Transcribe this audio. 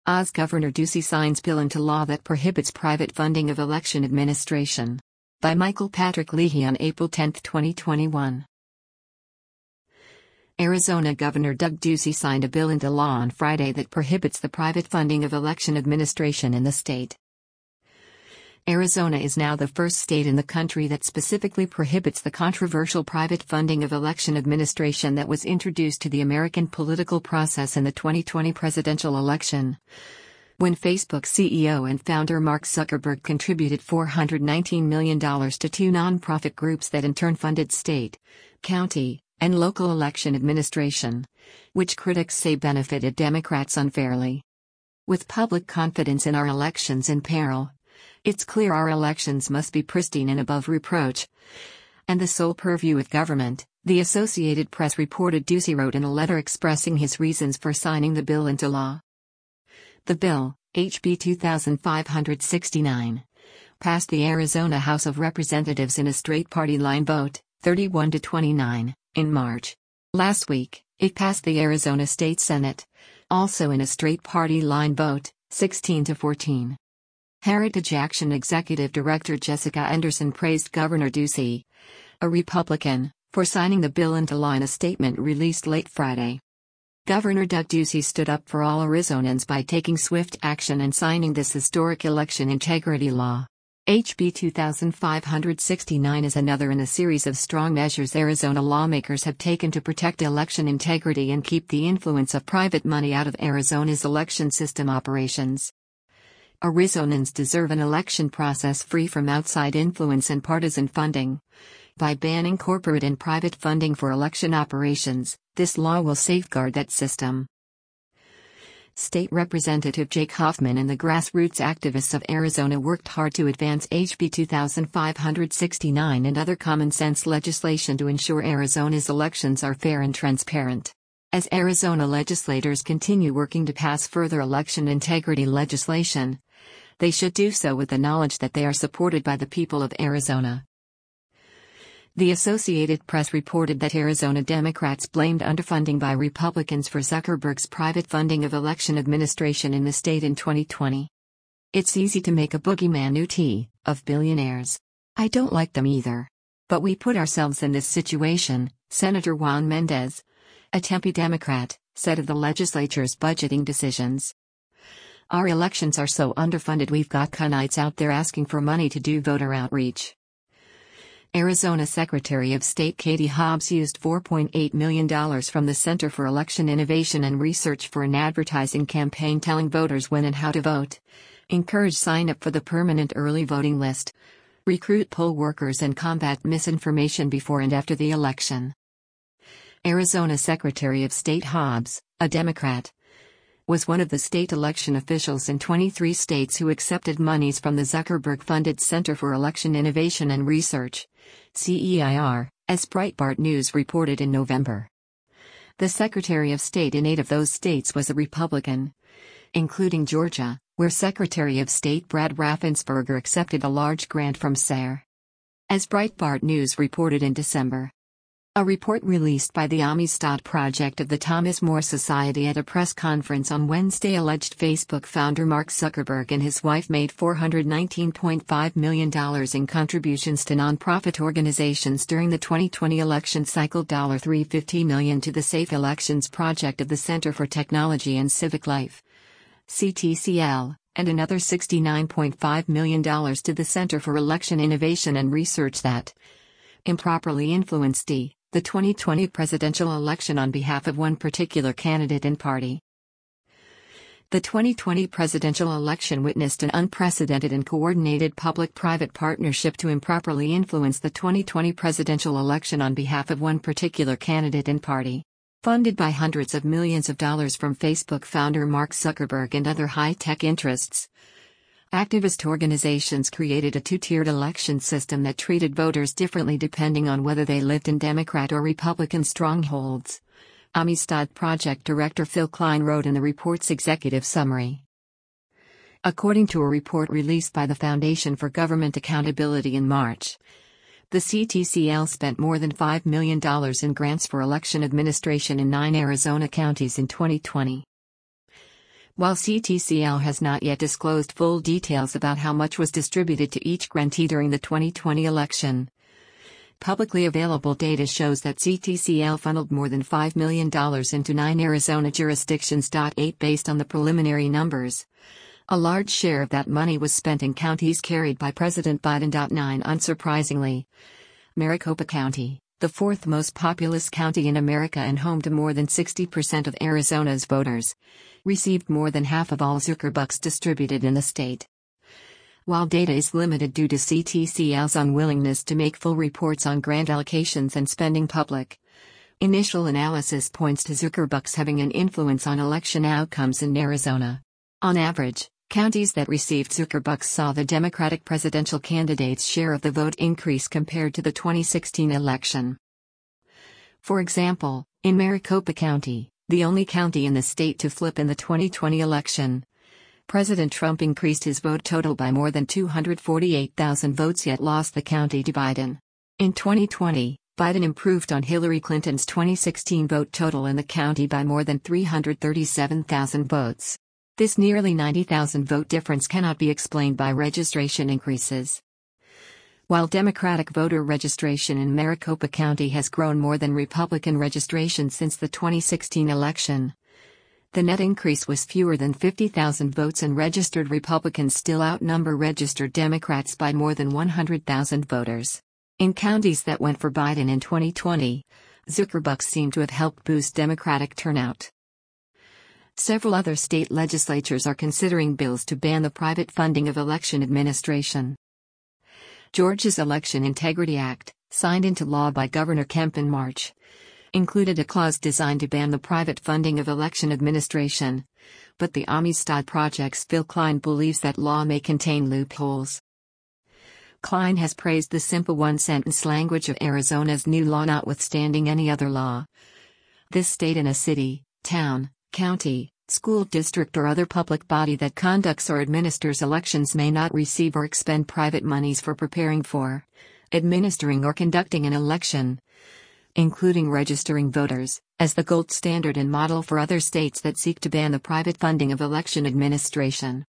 Oz Governor Ducey signs bill into law that prohibits private funding of election administration. By Michael Patrick Leahy on April 10, 2021. Arizona Governor Doug Ducey signed a bill into law on Friday that prohibits the private funding of election administration in the state. Arizona is now the first state in the country that specifically prohibits the controversial private funding of election administration that was introduced to the American political process in the 2020 presidential election, when Facebook CEO and founder Mark Zuckerberg contributed $419 million to two nonprofit groups that in turn funded state, county, and local election administration, which critics say benefited Democrats unfairly. With public confidence in our elections in peril, it's clear our elections must be pristine and above reproach, and the sole purview of government, the Associated Press reported. Ducey wrote in a letter expressing his reasons for signing the bill into law. The bill, HB 2569, passed the Arizona House of Representatives in a straight party line vote, 31-29, in March. Last week, it passed the Arizona State Senate, also in a straight party line vote, 16-14. Heritage Action Executive Director Jessica Anderson praised Governor Ducey, a Republican, for signing the bill into law in a statement released late Friday. Governor Doug Ducey stood up for all Arizonans by taking swift action and signing this historic election integrity law. HB 2569 is another in a series of strong measures Arizona lawmakers have taken to protect election integrity and keep the influence of private money out of Arizona's election system operations. Arizonans deserve an election process free from outside influence and partisan funding. By banning corporate and private funding for election operations, this law will safeguard that system. State Representative Jake Hoffman and the grassroots activists of Arizona worked hard to advance HB 2569 and other common-sense legislation to ensure Arizona's elections are fair and transparent. As Arizona legislators continue working to pass further election integrity legislation, they should do so with the knowledge that they are supported by the people of Arizona. The Associated Press reported that Arizona Democrats blamed underfunding by Republicans for Zuckerberg's private funding of election administration in the state in 2020. It's easy to make a boogeyman of billionaires. I don't like them either. But we put ourselves in this situation, Senator Juan Mendez, a Tempe Democrat, said of the legislature's budgeting decisions. Our elections are so underfunded we've got Knights out there asking for money to do voter outreach. Arizona Secretary of State Katie Hobbs used $4.8 million from the Center for Election Innovation and Research for an advertising campaign telling voters when and how to vote, encourage sign-up for the permanent early voting list, recruit poll workers and combat misinformation before and after the election. Arizona Secretary of State Hobbs, a Democrat, was one of the state election officials in 23 states who accepted monies from the Zuckerberg-funded Center for Election Innovation and Research, CEIR, as Breitbart News reported in November. The Secretary of State in 8 of those states was a Republican, including Georgia, where Secretary of State Brad Raffensperger accepted a large grant from CEIR. As Breitbart News reported in December, a report released by the Amistad Project of the Thomas More Society at a press conference on Wednesday alleged Facebook founder Mark Zuckerberg and his wife made $419.5 million in contributions to nonprofit organizations during the 2020 election cycle, $350 million to the Safe Elections Project of the Center for Technology and Civic Life, CTCL, and another $69.5 million to the Center for Election Innovation and Research that improperly influenced the 2020 presidential election on behalf of one particular candidate and party. The 2020 presidential election witnessed an unprecedented and coordinated public-private partnership to improperly influence the 2020 presidential election on behalf of one particular candidate and party. Funded by hundreds of millions of dollars from Facebook founder Mark Zuckerberg and other high-tech interests, activist organizations created a two-tiered election system that treated voters differently depending on whether they lived in Democrat or Republican strongholds, Amistad Project Director Phil Klein wrote in the report's executive summary. According to a report released by the Foundation for Government Accountability in March, the CTCL spent more than $5 million in grants for election administration in 9 Arizona counties in 2020. While CTCL has not yet disclosed full details about how much was distributed to each grantee during the 2020 election, publicly available data shows that CTCL funneled more than $5 million into 9 Arizona jurisdictions. 8 Based on the preliminary numbers, a large share of that money was spent in counties carried by President Biden. 9 Unsurprisingly, Maricopa County, the fourth most populous county in America and home to more than 60% of Arizona's voters, received more than half of all Zuckerbucks distributed in the state. While data is limited due to CTCL's unwillingness to make full reports on grant allocations and spending public, initial analysis points to Zuckerbucks having an influence on election outcomes in Arizona. On average, counties that received Zuckerbucks saw the Democratic presidential candidate's share of the vote increase compared to the 2016 election. For example, in Maricopa County, the only county in the state to flip in the 2020 election, President Trump increased his vote total by more than 248,000 votes yet lost the county to Biden. In 2020, Biden improved on Hillary Clinton's 2016 vote total in the county by more than 337,000 votes. This nearly 90,000 vote difference cannot be explained by registration increases. While Democratic voter registration in Maricopa County has grown more than Republican registration since the 2016 election, the net increase was fewer than 50,000 votes, and registered Republicans still outnumber registered Democrats by more than 100,000 voters. In counties that went for Biden in 2020, Zuckerbucks seem to have helped boost Democratic turnout. Several other state legislatures are considering bills to ban the private funding of election administration. Georgia's Election Integrity Act, signed into law by Governor Kemp in March, included a clause designed to ban the private funding of election administration, but the Amistad Project's Phil Klein believes that law may contain loopholes. Klein has praised the simple one-sentence language of Arizona's new law notwithstanding any other law. This state in a city, town, county, school district or other public body that conducts or administers elections may not receive or expend private monies for preparing for, administering or conducting an election, including registering voters, as the gold standard and model for other states that seek to ban the private funding of election administration.